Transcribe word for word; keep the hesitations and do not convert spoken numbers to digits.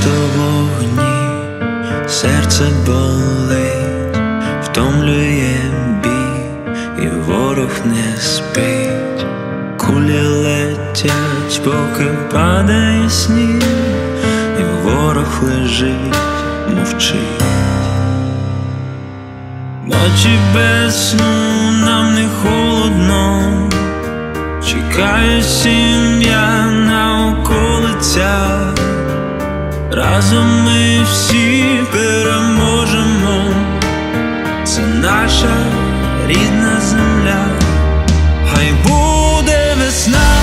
Часто вогні, серце болить, втомлює бій, і ворог не спить. Кулі летять, поки падає сніг, і ворог лежить, мовчить. Ночі без сну, нам не холодно, чекає сім'я на околицях. Разом ми всі переможемо, це наша рідна земля. Хай буде весна.